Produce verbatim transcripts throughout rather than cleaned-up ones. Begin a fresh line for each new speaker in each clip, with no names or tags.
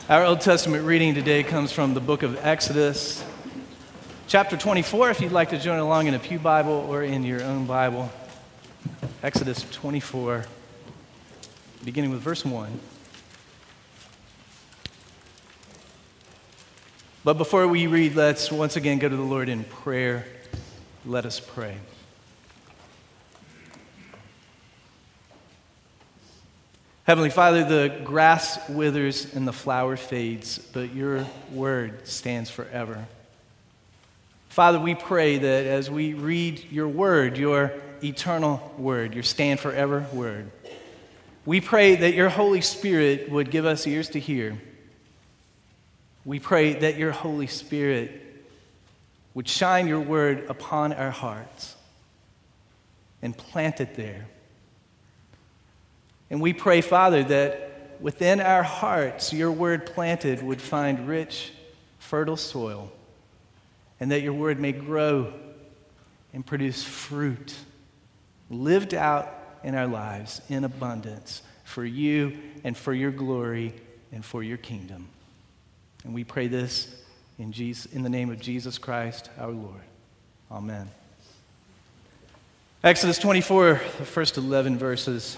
Our Old Testament reading today comes from the book of Exodus, chapter twenty-four, if you'd like to join along in a pew Bible or in your own Bible. Exodus twenty-four, beginning with verse one. But before we read, let's once again go to the Lord in prayer. Let us pray. Heavenly Father, the grass withers and the flower fades, but your word stands forever. Father, we pray that as we read your word, your eternal word, your stand forever word, we pray that your Holy Spirit would give us ears to hear. We pray that your Holy Spirit would shine your word upon our hearts and plant it there. And we pray, Father, that within our hearts, your word planted would find rich, fertile soil, and that your word may grow and produce fruit, lived out in our lives in abundance for you and for your glory and for your kingdom. And we pray this in Jesus, in the name of Jesus Christ, our Lord. Amen. Exodus twenty-four, the first eleven verses.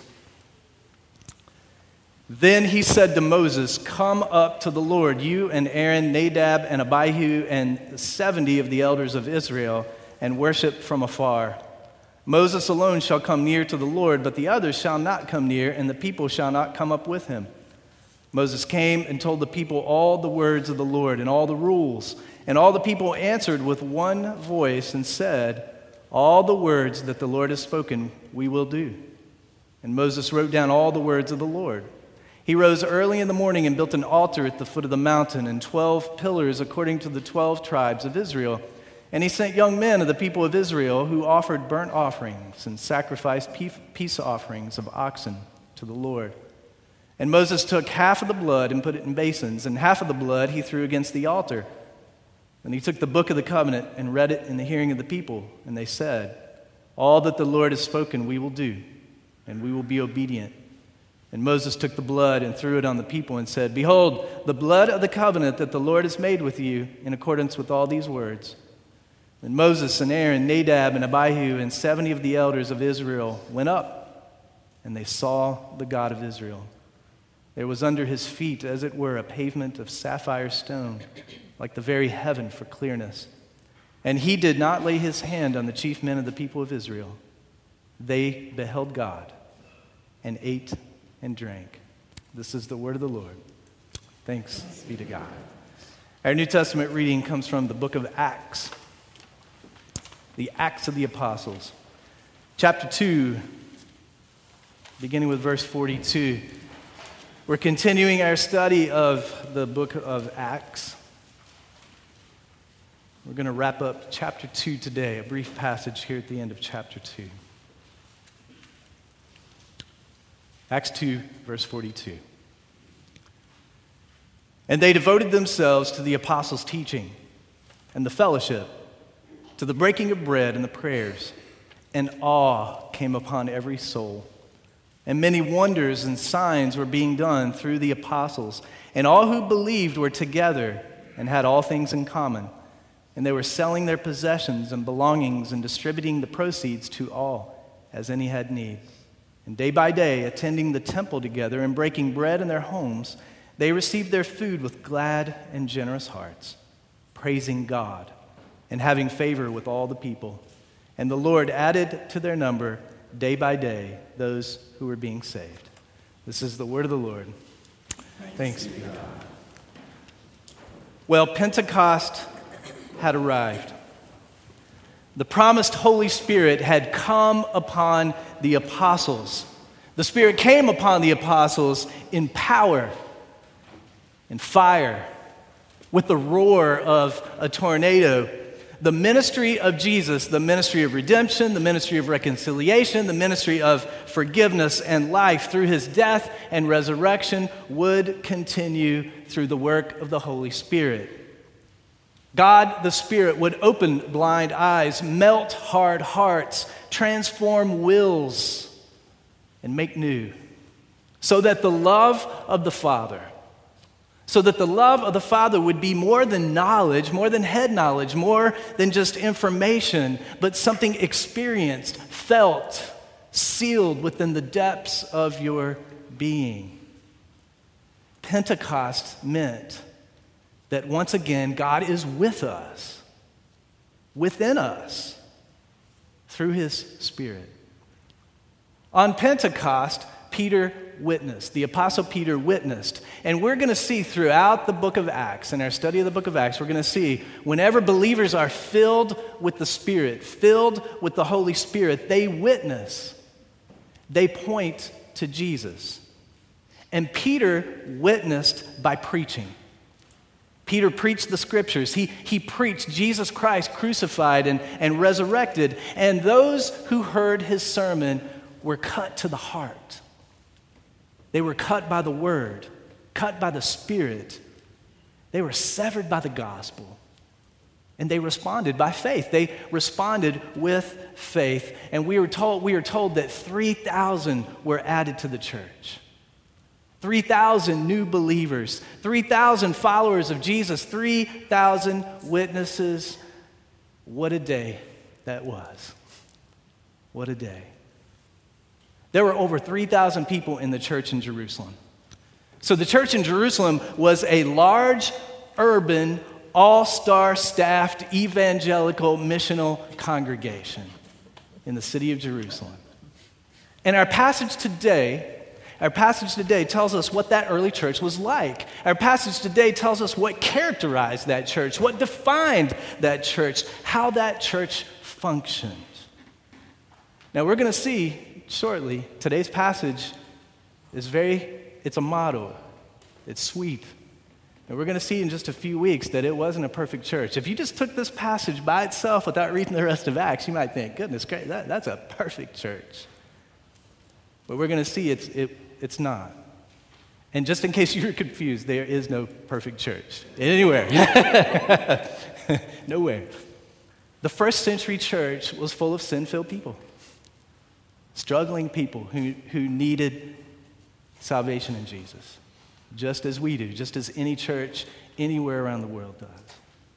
Then he said to Moses, "Come up to the Lord, you and Aaron, Nadab and Abihu, and seventy of the elders of Israel, and worship from afar. Moses alone shall come near to the Lord, but the others shall not come near, and the people shall not come up with him." Moses came and told the people all the words of the Lord and all the rules. And all the people answered with one voice and said, "All the words that the Lord has spoken, we will do." And Moses wrote down all the words of the Lord. He rose early in the morning and built an altar at the foot of the mountain and twelve pillars according to the twelve tribes of Israel. And he sent young men of the people of Israel who offered burnt offerings and sacrificed peace offerings of oxen to the Lord. And Moses took half of the blood and put it in basins, and half of the blood he threw against the altar. And he took the book of the covenant and read it in the hearing of the people. And they said, "All that the Lord has spoken we will do, and we will be obedient." And Moses took the blood and threw it on the people and said, "Behold, the blood of the covenant that the Lord has made with you in accordance with all these words." And Moses and Aaron, Nadab and Abihu, and seventy of the elders of Israel went up, and they saw the God of Israel. There was under his feet, as it were, a pavement of sapphire stone, like the very heaven for clearness. And he did not lay his hand on the chief men of the people of Israel. They beheld God and ate and drank. This is the word of the Lord. Thanks be to God. Our New Testament reading comes from the book of Acts, the Acts of the Apostles, chapter two, beginning with verse forty-two. We're continuing our study of the book of Acts. We're going to wrap up chapter two today, a brief passage here at the end of chapter two. Acts two, verse forty-two. And they devoted themselves to the apostles' teaching and the fellowship, to the breaking of bread and the prayers, and awe came upon every soul. And many wonders and signs were being done through the apostles. And all who believed were together and had all things in common. And they were selling their possessions and belongings and distributing the proceeds to all, as any had need. And day by day, attending the temple together and breaking bread in their homes, they received their food with glad and generous hearts, praising God and having favor with all the people. And the Lord added to their number day by day those who were being saved. This is the word of the Lord. Thanks be to God. Well, Pentecost had arrived. The promised Holy Spirit had come upon the apostles. The Spirit came upon the apostles in power and fire, with the roar of a tornado. The ministry of Jesus, the ministry of redemption, the ministry of reconciliation, the ministry of forgiveness and life through his death and resurrection would continue through the work of the Holy Spirit. God, the Spirit, would open blind eyes, melt hard hearts, transform wills, and make new, so that the love of the Father, so that the love of the Father would be more than knowledge, more than head knowledge, more than just information, but something experienced, felt, sealed within the depths of your being. Pentecost meant that once again, God is with us, within us, through his Spirit. On Pentecost, Peter witnessed. The Apostle Peter witnessed. And we're going to see throughout the book of Acts, in our study of the book of Acts, we're going to see whenever believers are filled with the Spirit, filled with the Holy Spirit, they witness. They point to Jesus. And Peter witnessed by preaching. Peter preached the scriptures. He, he preached Jesus Christ crucified and, and resurrected. And those who heard his sermon were cut to the heart. They were cut by the word, cut by the Spirit. They were severed by the gospel. And they responded by faith. They responded with faith. And we were told, we are told that three thousand were added to the church. three thousand new believers, three thousand followers of Jesus, three thousand witnesses. What a day that was. What a day. There were over three thousand people in the church in Jerusalem. So the church in Jerusalem was a large, urban, all-star staffed, evangelical, missional congregation in the city of Jerusalem. And our passage today Our passage today tells us what that early church was like. Our passage today tells us what characterized that church, what defined that church, how that church functioned. Now we're going to see shortly, today's passage is very, it's a model. It's sweet. And we're going to see in just a few weeks that it wasn't a perfect church. If you just took this passage by itself without reading the rest of Acts, you might think, goodness gracious, that, that's a perfect church. But we're going to see it's, it, it's not. And just in case you're confused, there is no perfect church anywhere. Nowhere. The first century church was full of sin-filled people, struggling people who, who needed salvation in Jesus, just as we do, just as any church anywhere around the world does.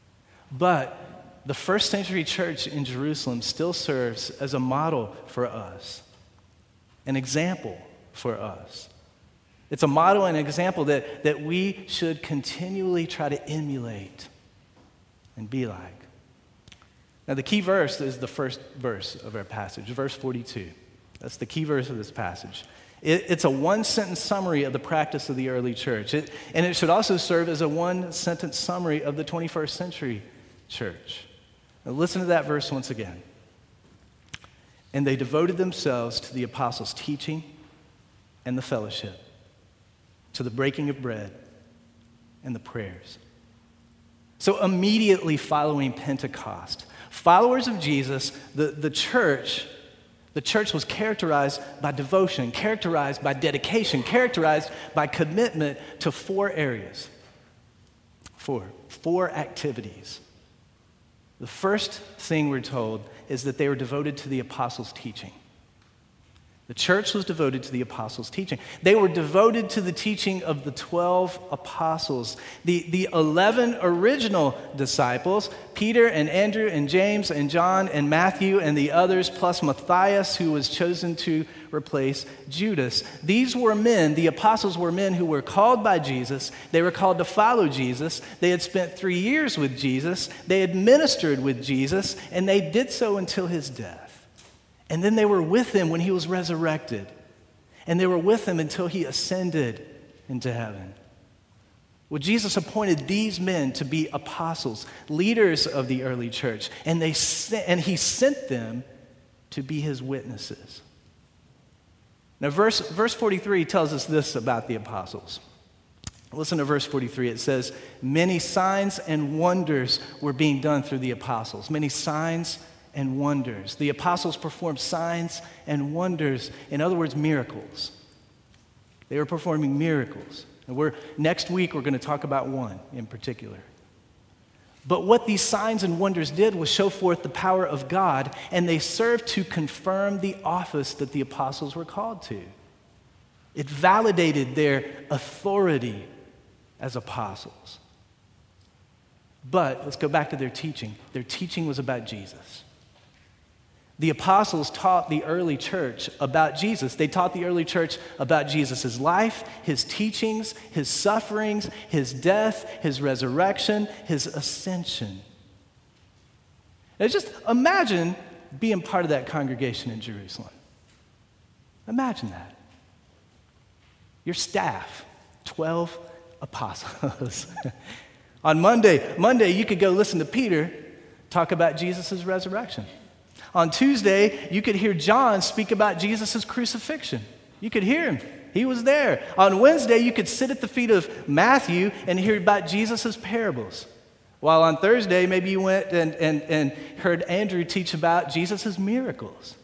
But the first century church in Jerusalem still serves as a model for us, an example for us. It's a model and an example that, that we should continually try to emulate and be like. Now, the key verse is the first verse of our passage, verse forty-two. That's the key verse of this passage. It, it's a one-sentence summary of the practice of the early church. It, and it should also serve as a one-sentence summary of the twenty-first century church. Now, listen to that verse once again. And they devoted themselves to the apostles' teaching and the fellowship, to the breaking of bread and the prayers. So immediately following Pentecost, followers of Jesus, the, the church, the church was characterized by devotion, characterized by dedication, characterized by commitment to four areas. Four. Four activities. The first thing we're told is that they were devoted to the apostles' teaching. The church was devoted to the apostles' teaching. They were devoted to the teaching of the twelve apostles. The, the eleven original disciples, Peter and Andrew and James and John and Matthew and the others, plus Matthias, who was chosen to replace Judas. These were men, the apostles were men who were called by Jesus. They were called to follow Jesus. They had spent three years with Jesus. They had ministered with Jesus, and they did so until his death. And then they were with him when he was resurrected. And they were with him until he ascended into heaven. Well, Jesus appointed these men to be apostles, leaders of the early church. And, they sent, and he sent them to be his witnesses. Now, verse, verse forty-three tells us this about the apostles. Listen to verse forty-three. It says, many signs and wonders were being done through the apostles. Many signs and wonders. The apostles performed signs and wonders. In other words, miracles. They were performing miracles. And we're, next week, we're going to talk about one in particular. But what these signs and wonders did was show forth the power of God, and they served to confirm the office that the apostles were called to. It validated their authority as apostles. But let's go back to their teaching. Their teaching was about Jesus. The apostles taught the early church about Jesus. They taught the early church about Jesus' life, his teachings, his sufferings, his death, his resurrection, his ascension. Now just imagine being part of that congregation in Jerusalem. Imagine that. Your staff, twelve apostles. On Monday, Monday you could go listen to Peter talk about Jesus' resurrection. On Tuesday, you could hear John speak about Jesus' crucifixion. You could hear him. He was there. On Wednesday, you could sit at the feet of Matthew and hear about Jesus' parables. While on Thursday, maybe you went and, and, and heard Andrew teach about Jesus' miracles.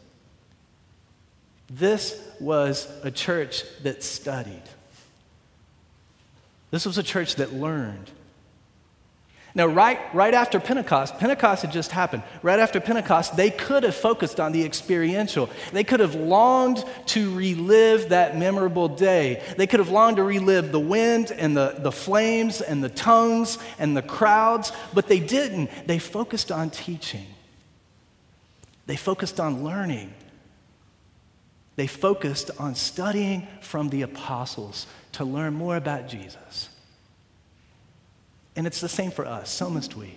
This was a church that studied. This was a church that learned. Now, right, right after Pentecost, Pentecost had just happened. Right after Pentecost, they could have focused on the experiential. They could have longed to relive that memorable day. They could have longed to relive the wind and the, the flames and the tongues and the crowds, but they didn't. They focused on teaching. They focused on learning. They focused on studying from the apostles to learn more about Jesus. And it's the same for us. So must we.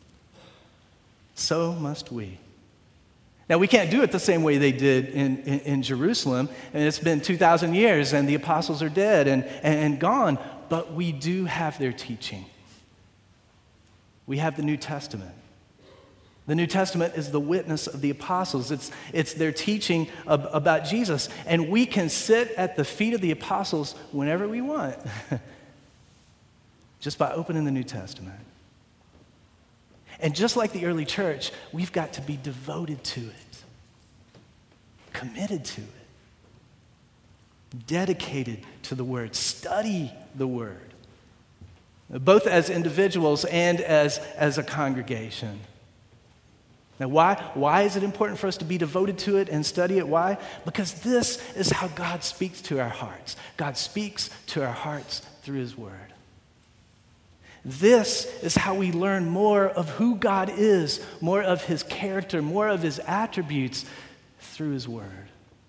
So must we. Now, we can't do it the same way they did in, in, in Jerusalem. And it's been two thousand years, and the apostles are dead and, and, and gone. But we do have their teaching. We have the New Testament. The New Testament is the witness of the apostles. It's, it's their teaching ab- about Jesus. And we can sit at the feet of the apostles whenever we want. Just by opening the New Testament. And just like the early church, we've got to be devoted to it, committed to it, dedicated to the Word, study the Word, both as individuals and as, as a congregation. Now, why, why is it important for us to be devoted to it and study it? Why? Because this is how God speaks to our hearts. God speaks to our hearts through His Word. This is how we learn more of who God is, more of His character, more of His attributes through His Word.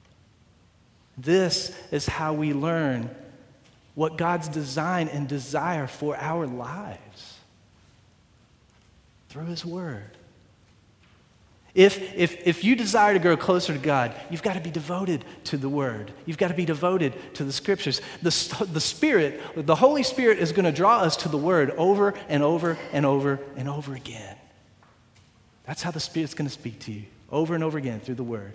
This is how we learn what God's design and desire for our lives through His Word. If, if, if you desire to grow closer to God, you've got to be devoted to the Word. You've got to be devoted to the Scriptures. The, the Spirit, the Holy Spirit is going to draw us to the Word over and over and over and over again. That's how the Spirit's going to speak to you, over and over again through the Word.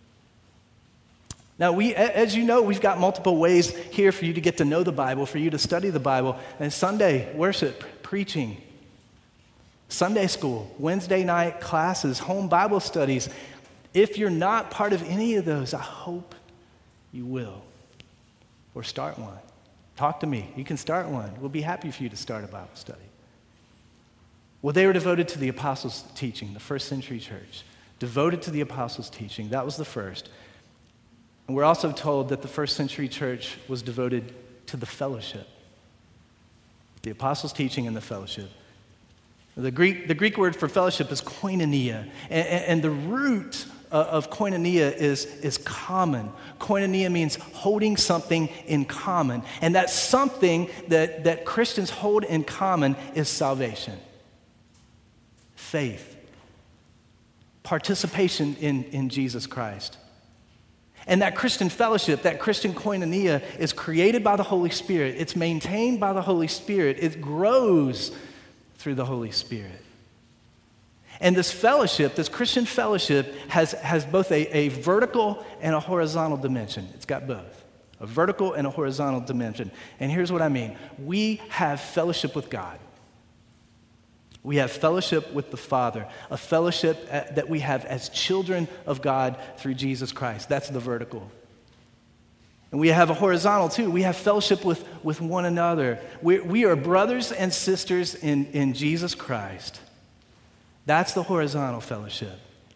Now, we, as you know, we've got multiple ways here for you to get to know the Bible, for you to study the Bible. And Sunday, worship, preaching, Sunday school, Wednesday night classes, home Bible studies. If you're not part of any of those, I hope you will. Or start one. Talk to me. You can start one. We'll be happy for you to start a Bible study. Well, they were devoted to the apostles' teaching, the first century church. Devoted to the apostles' teaching. That was the first. And we're also told that the first century church was devoted to the fellowship. The apostles' teaching and the fellowship. The Greek, the Greek word for fellowship is koinonia, and, and the root of koinonia is, is common. Koinonia means holding something in common, and that something that, that Christians hold in common is salvation, faith, participation in, in Jesus Christ. And that Christian fellowship, that Christian koinonia is created by the Holy Spirit. It's maintained by the Holy Spirit. It grows through the Holy Spirit. And this fellowship, this Christian fellowship, has, has both a, a vertical and a horizontal dimension. It's got both, a vertical and a horizontal dimension. And here's what I mean. We have fellowship with God. We have fellowship with the Father, a fellowship that we have as children of God through Jesus Christ. That's the vertical. And we have a horizontal too. We have fellowship with, with one another. We, we are brothers and sisters in, in Jesus Christ. That's the horizontal fellowship.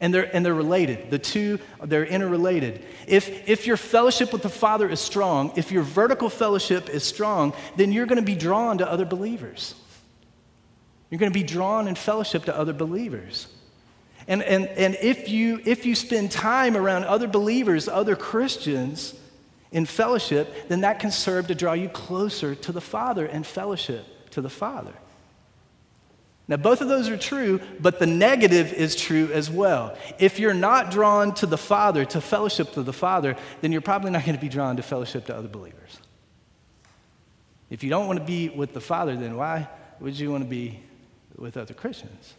And they're, and they're related. The two, they're interrelated. If, if your fellowship with the Father is strong, if your vertical fellowship is strong, then you're going to be drawn to other believers. You're going to be drawn in fellowship to other believers. And, and, and if you, if you spend time around other believers, other Christians in fellowship, then that can serve to draw you closer to the Father and fellowship to the Father. Now, both of those are true, but the negative is true as well. If you're not drawn to the Father, to fellowship to the Father, then you're probably not going to be drawn to fellowship to other believers. If you don't want to be with the Father, then why would you want to be with other Christians?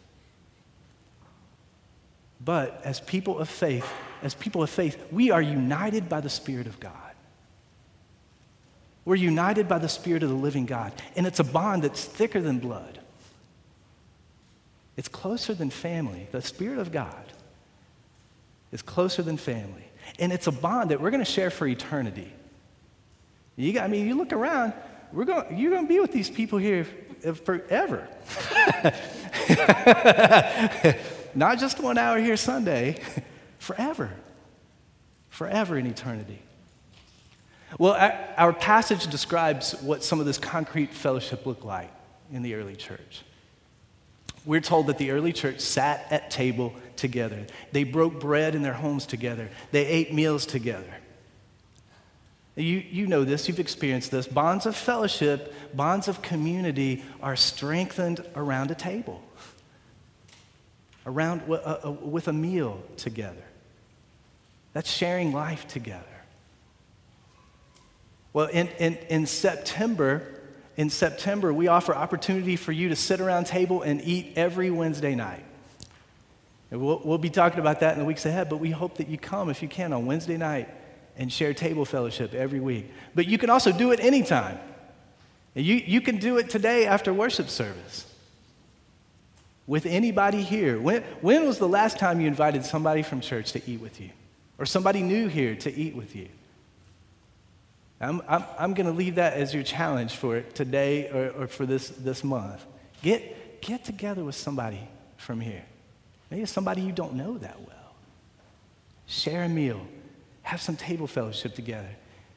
But as people of faith, as people of faith, we are united by the Spirit of God. We're united by the Spirit of the living God, and it's a bond that's thicker than blood. It's closer than family. The Spirit of God is closer than family. And it's a bond that we're going to share for eternity. You got, I mean, you look around, we're going, you're going to be with these people here forever. Not just one hour here Sunday, forever. Forever in eternity. Well, our passage describes what some of this concrete fellowship looked like in the early church. We're told that the early church sat at table together. They broke bread in their homes together. They ate meals together. You, you know this, you've experienced this. Bonds of fellowship, bonds of community are strengthened around a table, around uh, uh, with a meal together. That's sharing life together. Well, in, in, in September, In September, we offer opportunity for you to sit around table and eat every Wednesday night. And we'll, we'll be talking about that in the weeks ahead, but we hope that you come, if you can, on Wednesday night and share table fellowship every week. But you can also do it anytime. And you, you can do it today after worship service with anybody here. When, when was the last time you invited somebody from church to eat with you? Or somebody new here to eat with you? I'm, I'm, I'm going to leave that as your challenge for today or, or for this, this month. Get, get together with somebody from here. Maybe somebody you don't know that well. Share a meal. Have some table fellowship together.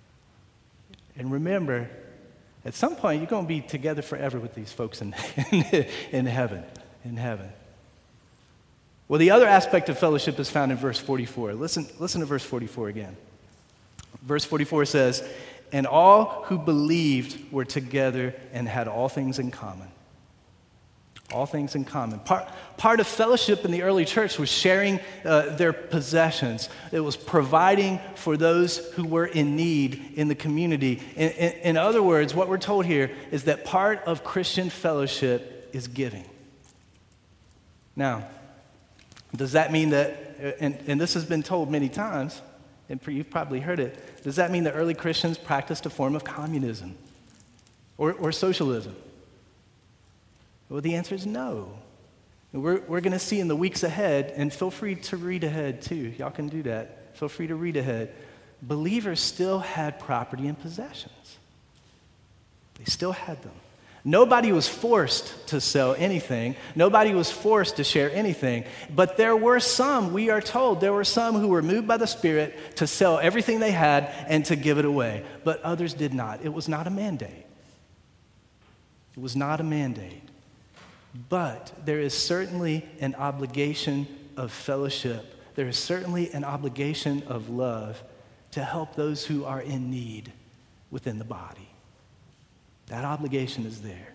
And remember, at some point, you're going to be together forever with these folks in, in, in heaven. In heaven. Well, the other aspect of fellowship is found in verse forty-four. Listen, listen to verse forty-four again. Verse forty-four says, "And all who believed were together and had all things in common." All things in common. Part, part of fellowship in the early church was sharing uh, their possessions. It was providing for those who were in need in the community. In, in, in other words, what we're told here is that part of Christian fellowship is giving. Now, does that mean that, and, and this has been told many times, and you've probably heard it, does that mean that early Christians practiced a form of communism or, or socialism? Well, the answer is no. We're, we're going to see in the weeks ahead, and feel free to read ahead too. Y'all can do that. Feel free to read ahead. Believers still had property and possessions. They still had them. Nobody was forced to sell anything. Nobody was forced to share anything. But there were some, we are told, there were some who were moved by the Spirit to sell everything they had and to give it away. But others did not. It was not a mandate. It was not a mandate. But there is certainly an obligation of fellowship. There is certainly an obligation of love to help those who are in need within the body. That obligation is there.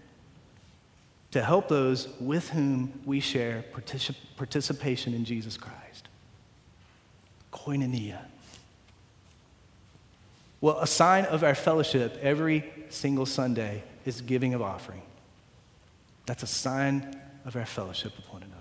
To help those with whom we share particip- participation in Jesus Christ. Koinonia. Well, a sign of our fellowship every single Sunday is giving of offering. That's a sign of our fellowship with one another.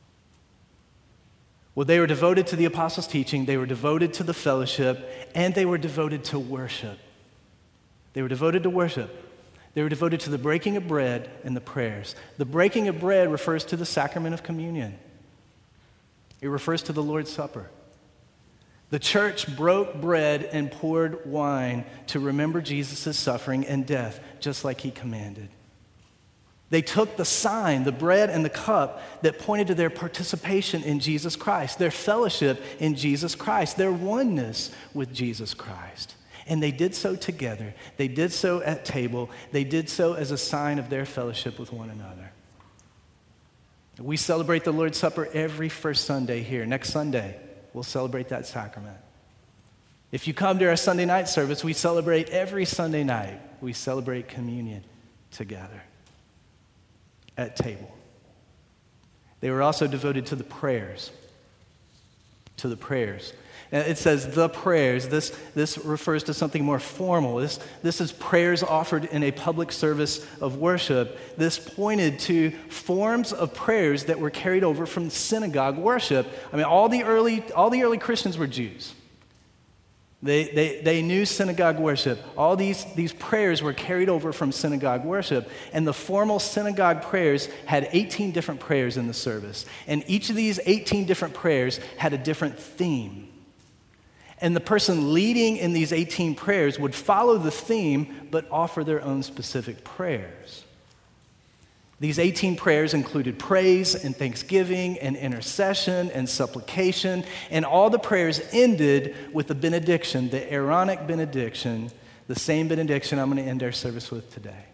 Well, they were devoted to the apostles' teaching, they were devoted to the fellowship, and they were devoted to worship. They were devoted to worship. They were devoted to the breaking of bread and the prayers. The breaking of bread refers to the sacrament of communion. It refers to the Lord's Supper. The church broke bread and poured wine to remember Jesus' suffering and death, just like he commanded. They took the sign, the bread and the cup that pointed to their participation in Jesus Christ, their fellowship in Jesus Christ, their oneness with Jesus Christ. And they did so together. They did so at table. They did so as a sign of their fellowship with one another. We celebrate the Lord's Supper every first Sunday here. Next Sunday, we'll celebrate that sacrament. If you come to our Sunday night service, we celebrate every Sunday night. We celebrate communion together at table. They were also devoted to the prayers. To the prayers. And it says the prayers. This, this refers to something more formal. This, this is prayers offered in a public service of worship. This pointed to forms of prayers that were carried over from synagogue worship. I mean, all the early, all the early Christians were Jews. They, they, they knew synagogue worship. All these, these prayers were carried over from synagogue worship. And the formal synagogue prayers had eighteen different prayers in the service. And each of these eighteen different prayers had a different theme. And the person leading in these eighteen prayers would follow the theme, but offer their own specific prayers. These eighteen prayers included praise and thanksgiving and intercession and supplication, and all the prayers ended with the benediction, the Aaronic benediction, the same benediction I'm going to end our service with today.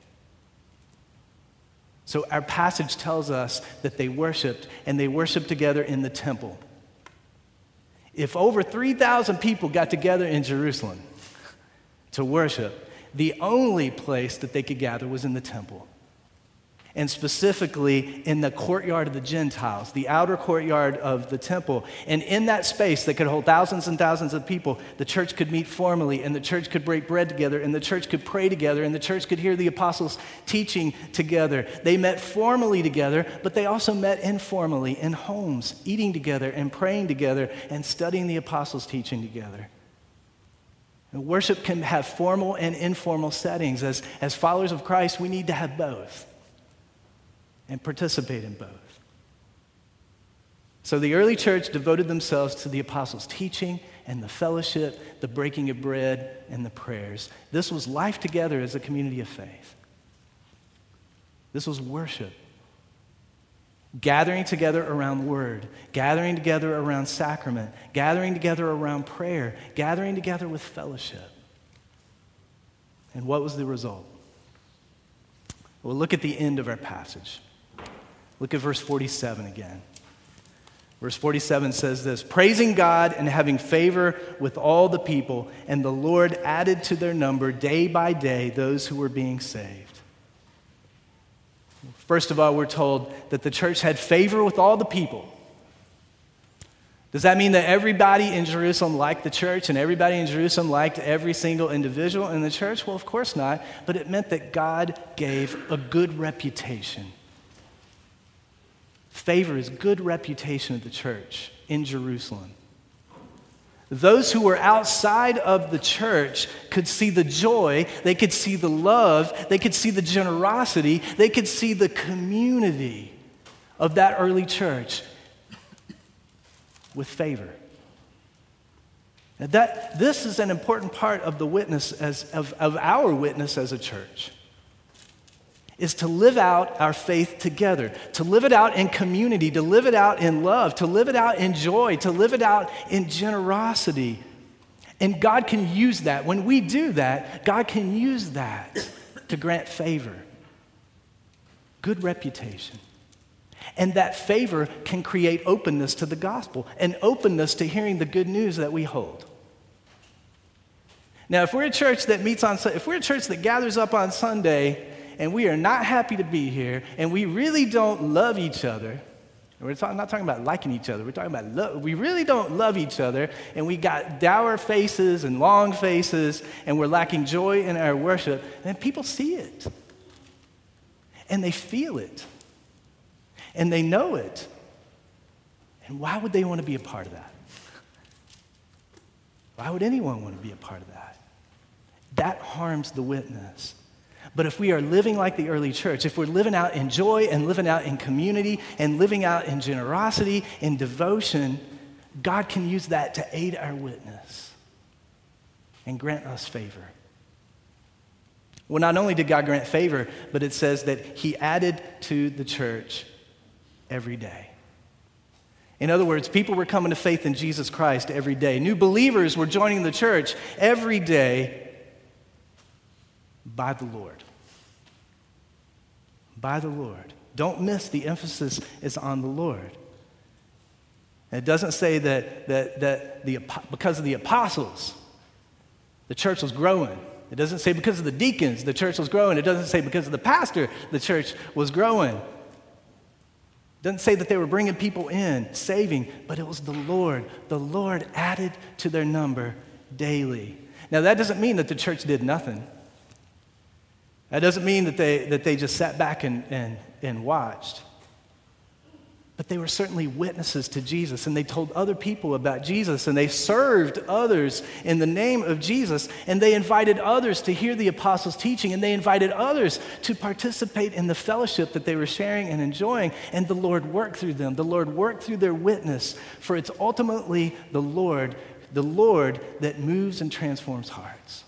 So our passage tells us that they worshiped, and they worshiped together in the temple. If over three thousand people got together in Jerusalem to worship, the only place that they could gather was in the temple. And specifically in the courtyard of the Gentiles, the outer courtyard of the temple. And in that space that could hold thousands and thousands of people, the church could meet formally, and the church could break bread together, and the church could pray together, and the church could hear the apostles teaching together. They met formally together, but they also met informally in homes, eating together and praying together and studying the apostles' teaching together. And worship can have formal and informal settings. As, as followers of Christ, we need to have both and participate in both. So the early church devoted themselves to the apostles' teaching and the fellowship, the breaking of bread, and the prayers. This was life together as a community of faith. This was worship. Gathering together around word, gathering together around sacrament, gathering together around prayer, gathering together with fellowship. And what was the result? Well, look at the end of our passage. Look at verse forty-seven again. Verse forty-seven says this: praising God and having favor with all the people, and the Lord added to their number day by day those who were being saved. First of all, we're told that the church had favor with all the people. Does that mean that everybody in Jerusalem liked the church and everybody in Jerusalem liked every single individual in the church? Well, of course not. But it meant that God gave a good reputation. Favor is good reputation of the church in Jerusalem. Those who were outside of the church could see the joy, they could see the love, they could see the generosity, they could see the community of that early church with favor. Now that, this is an important part of the witness, as, of, of our witness as a church, is to live out our faith together, to live it out in community, to live it out in love, to live it out in joy, to live it out in generosity. And God can use that. When we do that, God can use that to grant favor, good reputation. And that favor can create openness to the gospel and openness to hearing the good news that we hold. Now, if we're a church that meets on, if we're a church that gathers up on Sunday and we are not happy to be here, and we really don't love each other, and we're talk, not talking about liking each other, we're talking about love. We really don't love each other, and we got dour faces and long faces, and we're lacking joy in our worship, then people see it, and they feel it, and they know it. And why would they want to be a part of that? Why would anyone want to be a part of that? That harms the witness. But if we are living like the early church, if we're living out in joy and living out in community and living out in generosity and devotion, God can use that to aid our witness and grant us favor. Well, not only did God grant favor, but it says that he added to the church every day. In other words, people were coming to faith in Jesus Christ every day. New believers were joining the church every day by the Lord. By the Lord. Don't miss the emphasis is on the Lord. It doesn't say that, that, that the, because of the apostles, the church was growing. It doesn't say because of the deacons, the church was growing. It doesn't say because of the pastor, the church was growing. It doesn't say that they were bringing people in, saving, but it was the Lord. The Lord added to their number daily. Now, that doesn't mean that the church did nothing. That doesn't mean that they, that they just sat back and, and, and watched. But they were certainly witnesses to Jesus, and they told other people about Jesus, and they served others in the name of Jesus, and they invited others to hear the apostles' teaching, and they invited others to participate in the fellowship that they were sharing and enjoying, and the Lord worked through them. The Lord worked through their witness, for it's ultimately the Lord, the Lord that moves and transforms hearts.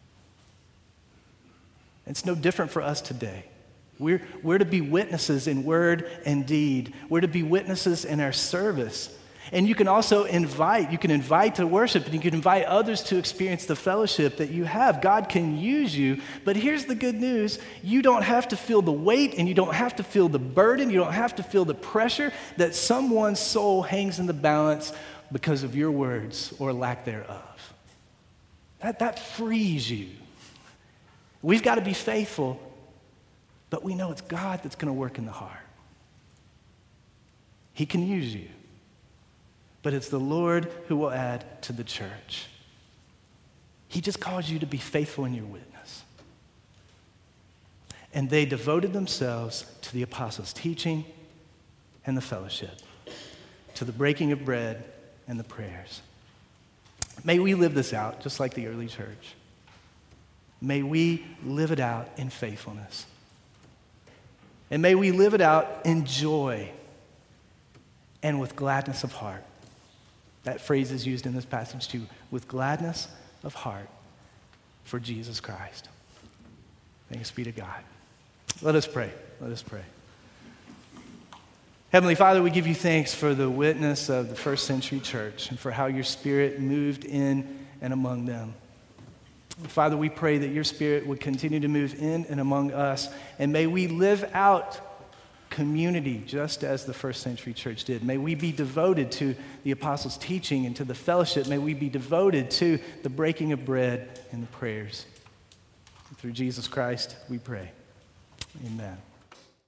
It's no different for us today. We're, we're to be witnesses in word and deed. We're to be witnesses in our service. And you can also invite, you can invite to worship, and you can invite others to experience the fellowship that you have. God can use you, but here's the good news. You don't have to feel the weight, and you don't have to feel the burden, you don't have to feel the pressure that someone's soul hangs in the balance because of your words or lack thereof. That, that frees you. We've got to be faithful, but we know it's God that's going to work in the heart. He can use you, but it's the Lord who will add to the church. He just calls you to be faithful in your witness. And they devoted themselves to the apostles' teaching and the fellowship, to the breaking of bread and the prayers. May we live this out just like the early church. May we live it out in faithfulness. And may we live it out in joy and with gladness of heart. That phrase is used in this passage too, with gladness of heart for Jesus Christ. Thanks be to God. Let us pray. Let us pray. Heavenly Father, we give you thanks for the witness of the first century church and for how your Spirit moved in and among them. Father, we pray that your Spirit would continue to move in and among us, and may we live out community just as the first century church did. May we be devoted to the apostles' teaching and to the fellowship. May we be devoted to the breaking of bread and the prayers. Through Jesus Christ, we pray. Amen.